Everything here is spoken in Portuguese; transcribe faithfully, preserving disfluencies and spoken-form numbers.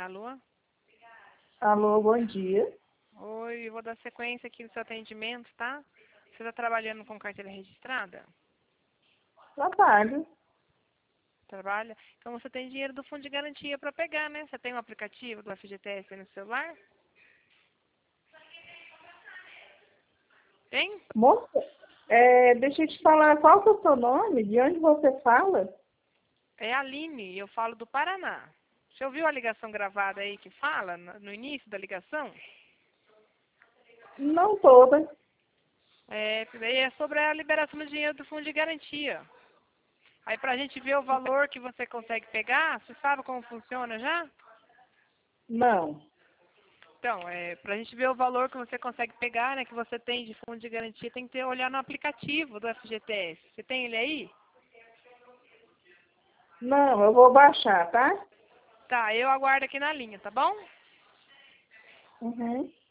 Alô? Alô, bom dia. Oi, eu vou dar sequência aqui no seu atendimento, tá? Você está trabalhando com carteira registrada? Trabalho. Trabalha? Então você tem dinheiro do fundo de garantia para pegar, né? Você tem um aplicativo do F G T S aí no celular? Tem? Moça, é, deixa eu te falar, qual que é o seu nome? De onde você fala? É a Aline, eu falo do Paraná. Você ouviu a ligação gravada aí que fala no no início da ligação? Não toda. É, daí é sobre a liberação do dinheiro do fundo de garantia. Aí pra gente ver o valor que você consegue pegar, você sabe como funciona já? Não. Então, é, pra gente ver o valor que você consegue pegar, né, que você tem de fundo de garantia, tem que ter, olhar no aplicativo do F G T S. Você tem ele aí? Não, eu vou baixar, tá? Tá, eu aguardo aqui na linha, tá bom? Uhum.